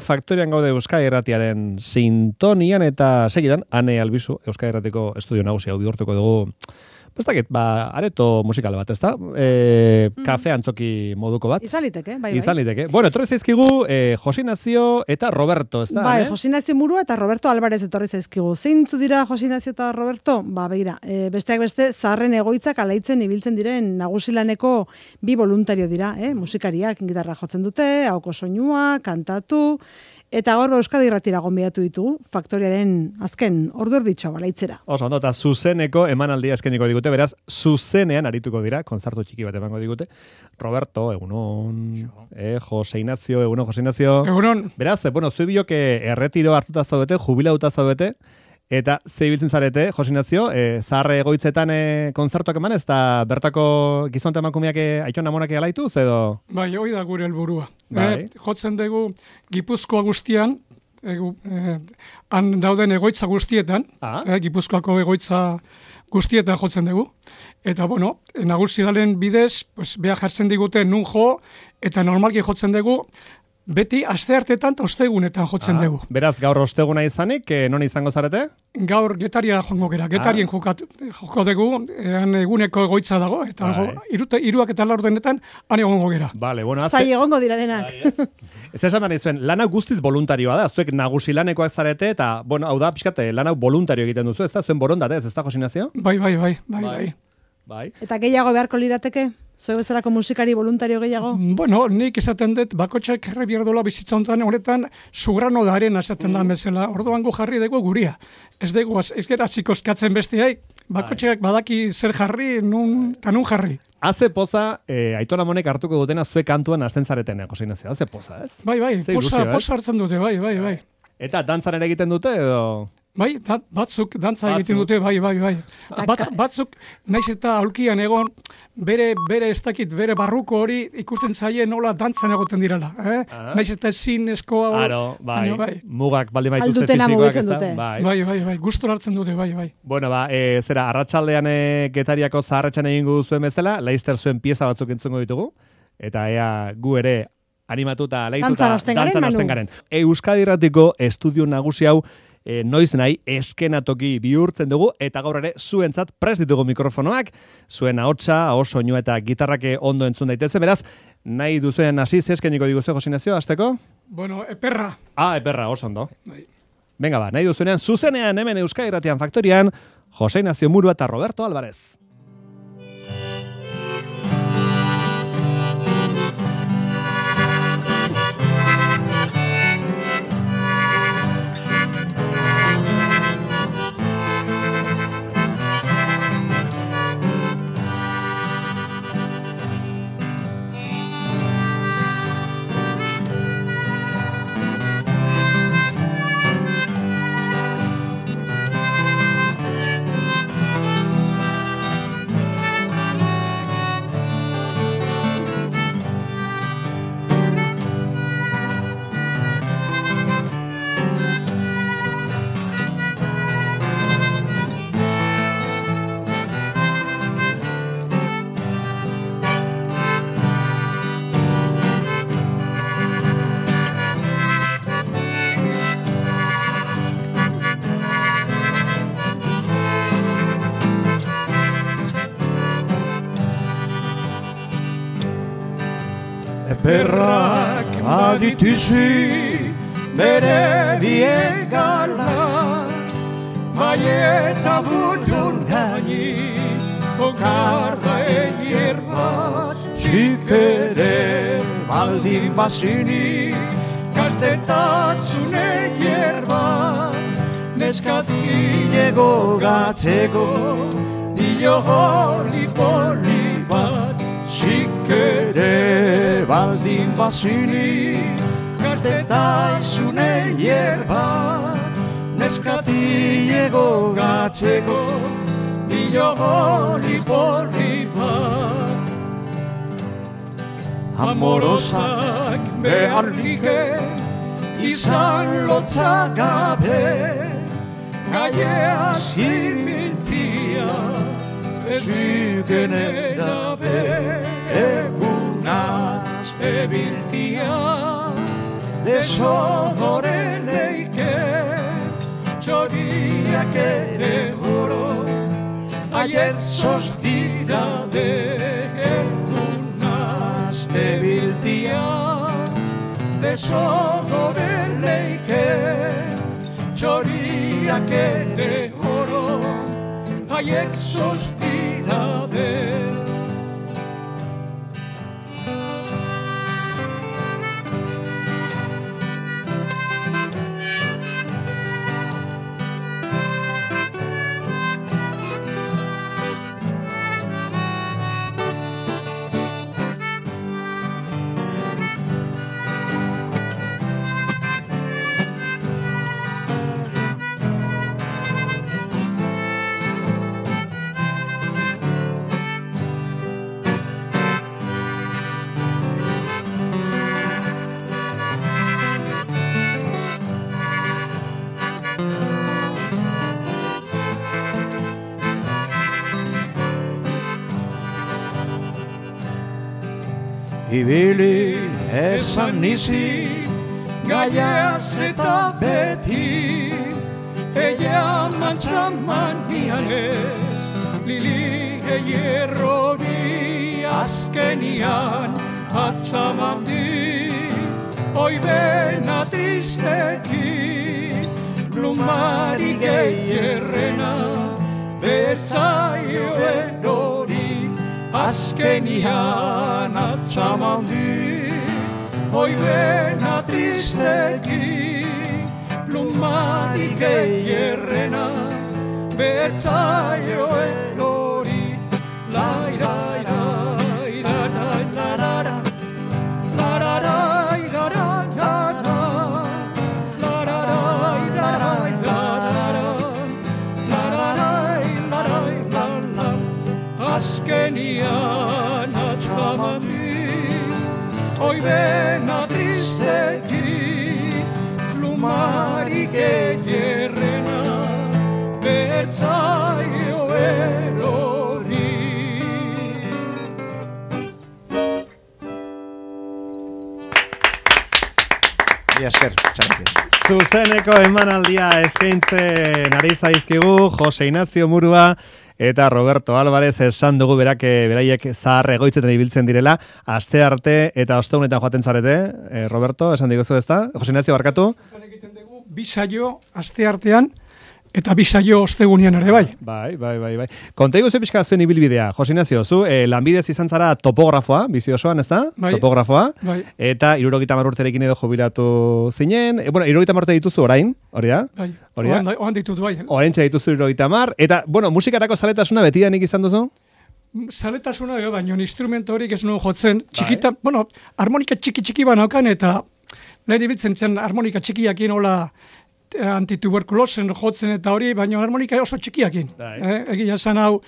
Faktorian gaude Euskadi Irratiaren sintonian eta segidan Ane Albizu Euskadi Irratiko estudio nagusia bihurtuko dugu. Bestakit, areto musikal bat, ezta? Kafe antzoki moduko bat. Izaliteke, bai. Izaliteke. Bueno, etorri zaizkigu Jose Ignacio eta Roberto, ezta? Bai, Jose Ignacio Murua eta Roberto Alvarez etorri zaizkigu. Zeintzu dira Jose Ignacio eta Roberto? Begira, besteak beste zaharren egoitzak alaitzen ibiltzen diren nagusilaneko bi voluntario dira, musikariak gitarra jotzen dute, ahoko soinua, kantatu. Eta gaur Euskadi Irratira gonbidatu ditugu, Faktoriaren azken ordurditxo balaitzera. Oso, ondo, eta zuzeneko emanaldia eskeniko digute, beraz, zuzenean arituko dira, kontzertu txiki bat emango digute. Roberto, egunon, Jose Ignacio, egunon, Jose Ignacio. Egunon. Beraz, bueno, zui biok erretiro hartuta zaudete, jubilauta zaudete, eta ze ibiltzen zarete, Jose Ignacio, zaharre egoitzetan kontzertuak eman, ez da bertako gizonte emakumeak Aiton Amonak alaituz, edo? Bai, hoi da gure helburua. Bai. Jotzen dugu Gipuzkoa guztian, han dauden egoitza guztietan, Gipuzkoako egoitza guztietan jotzen dugu. Eta, bueno, nagusialen bidez, pues, beha jartzen digute nun jo, eta normalki jotzen dugu, beti asteartetan eta ostegunetan jotzen dugu. Beraz, gaur osteguna izanik, non izango zarete? Gaur Getariara joango gera, Getarien joko dugu, eguneko egoitza dago, eta hiruak eta laurdenetan han egongo gera. Vale, bueno, zai egongo dira denak. Ez esan behar izuen, lan hau guztiz voluntarioa da, zuek nagusilanekoak zarete, eta, bueno, hau da, pixkat, lan hau voluntario egiten duzu, ez da, zuen borondatez, ez da, Jose Ignacio? Bai. Eta gehiago beharko lirateke? Zue bezalako musikari voluntario gehiago? Bueno, nik esaten dut, bakotxak herri bierdola bizitza honetan, sugrano daren esaten da bezala. Orduan gu jarri dugu guria. Ez dugu, ez gara zikoskatzen besteaik, bakotxak badaki zer jarri, nun jarri. Haze poza, Aiton Amonek hartuko dutena zue kantuan hasten zareten, Jose Ignacio, haze poza, ez? Bai, poza hartzen dute, bai. Eta dantzan ere egiten dute, edo? Bai, batzuk dantza egiten dute, bai. Batzuk, naiz eta aulkian egon, bere ez dakit, bere barruko hori ikusten zaie nola dantzan egoten direla. Naiz eta ezin eskoa hori. Bai, mugak baldin baituzte fizikoak, ez da? Bai, gustora hartzen dute, bai. Bueno, zera, arratsaldean Getariako zaharretxan egingo zuen bezala, Leister zuen pieza batzuk entzungo ditugu, eta ea gu ere animatuta, leituta, dantzan hasten garen. Euskadi Irratiko estudio nagusi hau, noiz nahi eskenatoki bihurtzen dugu, eta gaur ere zuentzat prest ditugu mikrofonoak, zuen ahotsa, soinua eta gitarrake ondo entzun daitezen, beraz, nahi duzuen hasi eskeniko diguzue, Jose Ignacio, hasteko? Bueno, eperra. Eperra, oso ondo. Venga nahi duzuenean, zuzenean hemen Euskadi Irratian Faktorian, Jose Ignacio Murua eta Roberto Alvarez. Eperrak adituzi bere biegala, bai eta butun gaini kokarda hierba, txikere baldin bazini gaztetatzune hierba, neskatilego gatzeko dio hori poli bat, txikere baldin bazini gaztetaizune hierba, neskatilego gatzeko dio hori poli bat. Amorosak behar like izan lotzak gabe, gaia zibiltia eziken edabe, egunaz ebiltia desodore leike, txoriak ere oro, ayer sos dira degenunaz ebiltia, desodore leike, txoriak ere oro, haiek sos dira Ibili esan nizi, gaiaz eta beti, ella mantzaman nianez, lili eierrori azkenian atzaman di, oi bena tristeki, plumari geierrena, bertzaio erori, azkenian atzaman di, oi bena tristeki, plumari geierrena, bertzaio erori, azkenian atzaman di, oi bena tristeki, plumari geierrena, bertzaio erori. Esker, Zuzeneko emanaldia eskaintzen ari zaizkigu Jose Ignacio Murua eta Roberto Álvarez, esan dugu beraiek zahar egoitzetan ibiltzen direla, aste arte eta ostegunetan joaten zarete, Roberto, esan diguzu ezta? Jose Ignacio, barkatu? Bi saio aste artean eta bi saio ostegunean ere bai. Bai. Konta iguzu pixka zuen ibilbidea, Jose Ignacio, zu lanbidez izan zara topografoa, bizi osoan, ezta? Bai. Topografoa. Bai. Eta 70 urterekin edo jubilatu zinen. 70 urte dituzu orain, hori da? Bai. Hori da? Oan ditut bai. Oraintxe dituzu 70. Eta, musikarako zaletasuna betidanik izan duzu? Zaletasuna, baina instrumento horik ez nuen jotzen. Txikita, harmonika txiki banaukan eta lehen ibiltzen zen harmonika txikiakin hola antituberkulosen jotzen eta hori, baina harmonika oso txikiakin. Egia esan hau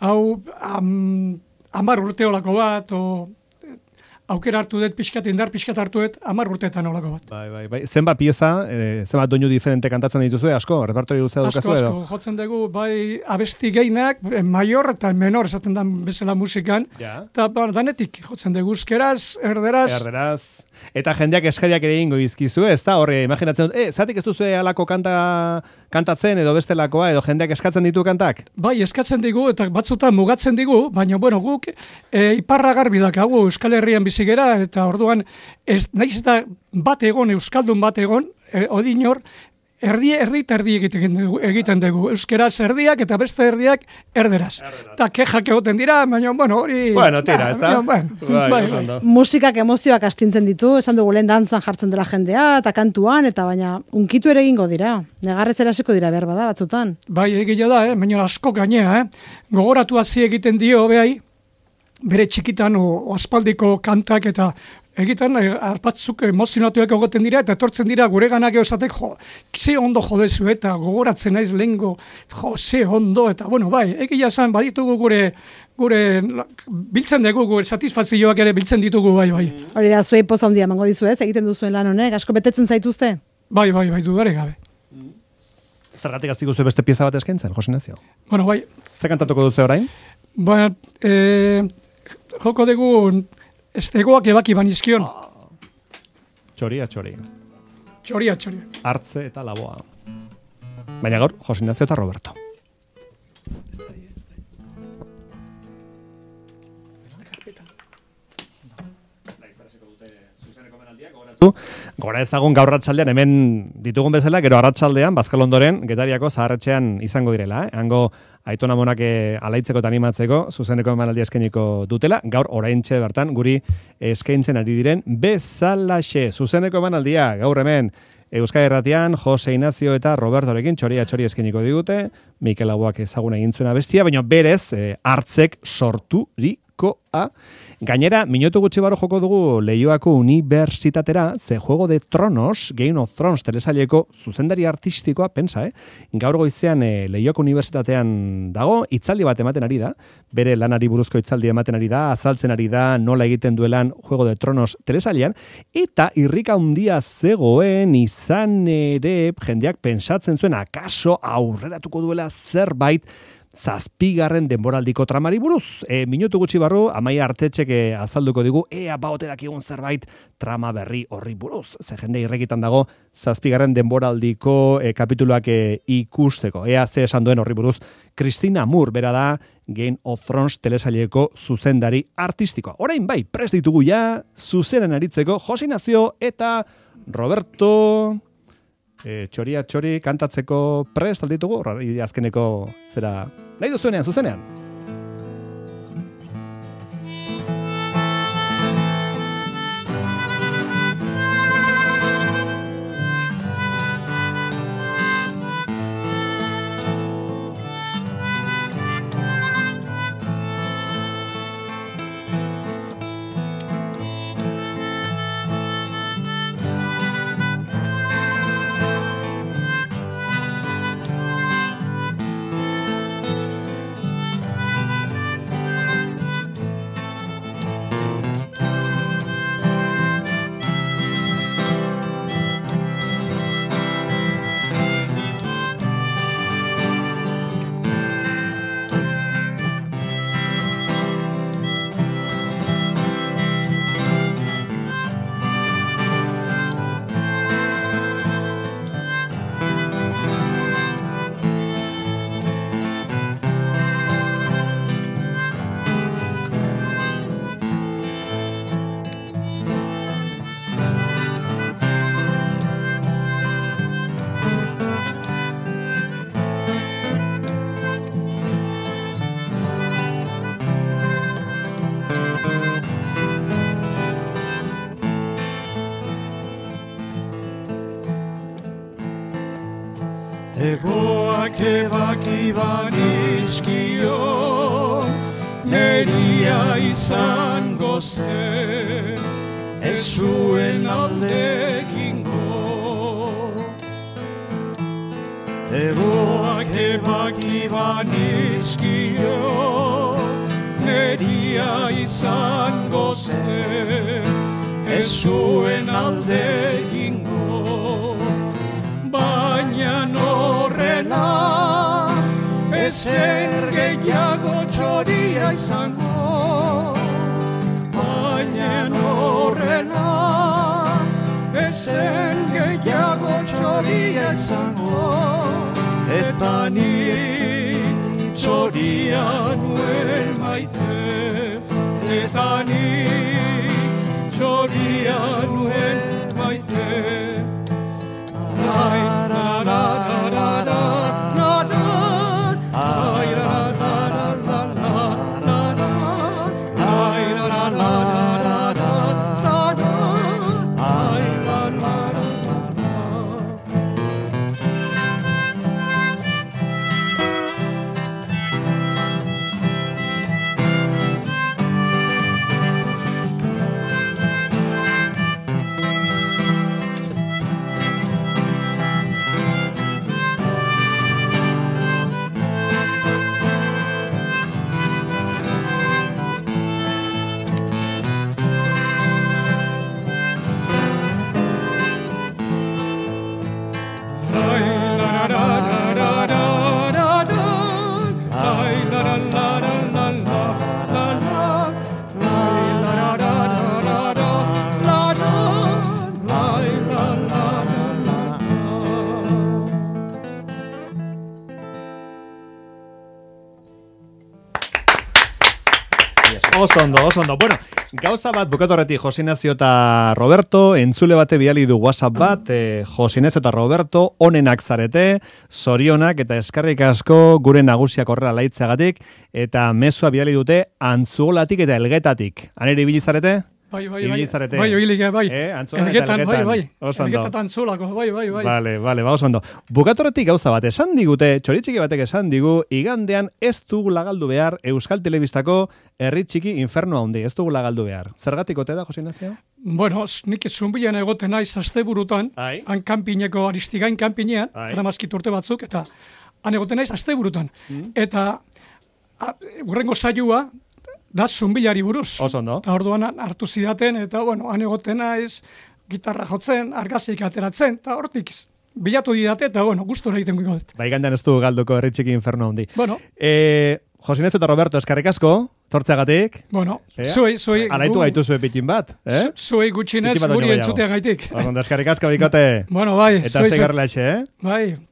10 urte olako bat, aukera hartu dut pixkat, indar pixkat hartu dut 10 urteetan olako bat. Bai. Zenbat pieza, zenbat doinu diferente kantatzen dituzu, asko? Repertorio luzea dukazu edo? Asko, jotzen dugu, bai abesti gehienak, major eta menor, esaten da bezala musikan, eta danetik jotzen dugu, euskeraz, erderaz. Eta jendeak eskariak ere ingo izkizu, ez da? Horre, imaginatzen dut, zatik ez duzu alako kantatzen edo bestelakoa, edo jendeak eskatzen ditu kantak? Bai, eskatzen digu, eta batzutan mugatzen digu, baina, guk iparra garbi dakagu Euskal Herrian bizigera, eta orduan, nahiz eta bat egon, euskaldun bat egon, odinor, erdi eta erdi egiten dugu. Euskeraz erdiak eta beste erdiak erderaz. Eta kexak egoten dira, baina, hori... Tira, ez da? Bai. Musikak emozioak astintzen ditu, esan dugu lehen dantzan jartzen dela jendea, eta kantuan, eta baina unkitu ere egingo dira. Negarrez erasiko dira behar bada, batzutan. Bai, egia da, baina asko gainea, gogoratu hasi egiten dio, behai, bere txikitan o aspaldiko kantak eta egiten batzuk emozionatuak egoten dira eta etortzen dira gureganak esatek ze ondo jodezu eta gogoratzen naiz lehengo ze ondo eta bai, egia esan baditugu gure biltzen dugu, gure satisfazioak ere biltzen ditugu bai. Hori da, zuei poza handia emango dizu ez, egiten duzuen lan honek, asko betetzen zaituzte? Bai, dudare gabe. Zergatik aztik duzu beste pieza bat eskaintzen, Jose Ignacio? Bai. Zer kantatuko duzu orain? Joko dugu estegoak ebaki banizkion. Txori. Txoria. Artze eta Laboa. Baina gaur, Jose Ignacio eta Roberto. Gora ezagun gaur arratsaldean hemen ditugun bezala, gero arratsaldean Bazkalondoren Getariako zaharretxean izango direla, Hango Aitona Monak alaitzeko eta animatzeko zuzeneko emanaldia eskainiko dutela, gaur oraintxe bertan guri eskaintzen ari diren bezalaxe zuzeneko emanaldia gaur hemen Euskadi Irratian Jose Ignacio eta Robertorekin txori eskainiko digute, Mikel Laboak ezagun egin zuena bestia, baina berez hartzek sorturikoa. Gainera, minutu gutxi barru joko dugu Leioako Unibertsitatera, ze Juego de Tronos, Game of Thrones telesaileko zuzendari artistikoa, pensa, gaur goizean Leioako Unibertsitatean dago, hitzaldi bat ematen ari da, bere lanari buruzko hitzaldi ematen ari da, azaltzen ari da, nola egiten duelan Juego de Tronos telesailean, eta irrika handia zegoen izan ere jendeak pensatzen zuen, akaso aurreratuko duela zerbait, zazpigarren denboraldiko tramari buruz. Minutu gutxi barru, Amaia Artetxek azalduko digu, baoterak egun zerbait trama berri horri buruz. Ze jende irrekitan dago, zazpigarren denboraldiko kapituluak ikusteko. Ze esan duen horri buruz, Christina Moore, bera da, Game of Thrones telesaileko zuzendari artistikoa. Orain bai, prest ditugu ja, zuzenen aritzeko, Jose Ignacio eta Roberto... txori kantatzeko prest alditugu, azkeneko zera nahi duzuenean, zuzenean. Egoak ebaki banizkio, neria izango zen, ez zuen aldekingo. Egoak ebaki banizkio, neria izango zen, ez zuen aldekingo. Baina horrela, ezer gehiago txoria izango. Baina horrela, ezer gehiago txoria izango. Eta ni txoria nuen maite, eta ni txoria nuen maite. Oso ondo. Bueno, gauza bat bukatu horretik Jose Ignacio eta Roberto, entzule bate bidali du WhatsApp bat, Jose Ignacio eta Roberto, onenak zarete, zorionak eta eskerrik asko gure nagusiak horrela laitzeagatik, eta mezua bidali dute Antzuolatik eta Elgetatik. Anere ibili zarete? Bai, Elgetan, Antzolako, bai. Vale, oso ondo. Bukatoretik gauza bat, esan digute, txoritxiki batek esan digu, igandean ez dugula galdu behar Euskal Telebistako Herri Txiki Infernu handi, ez dugula galdu behar. Zergatik ote da, Jose Ignacio? Bueno, nik zunbilan egoten naiz asteburutan, han kanpineko Aristigain kanpinean, eramazkit urte batzuk, eta han egoten naiz asteburutan. Eta hurrengo saioa, da zunbilari buruz. Oso ondo. Eta orduan hartu zidaten, eta bueno, han egoten naiz, gitarra jotzen, argazik ateratzen, eta hortik bilatu didate, eta bueno, gustora egiten guiko dut. Bai, gandan ez du galduko Herri Txiki Infernu handi. Bueno. Jose Ignacio eta Roberto, eskarrik asko, tortzeagatik. Bueno, zuei. Alaitu gaitu zue pitin bat, Zuei gutxinez, guri entzutea gaitik. Ondo, eskarrik asko bikote. Bueno, bai. Eta zeigarrela etxe, Bai.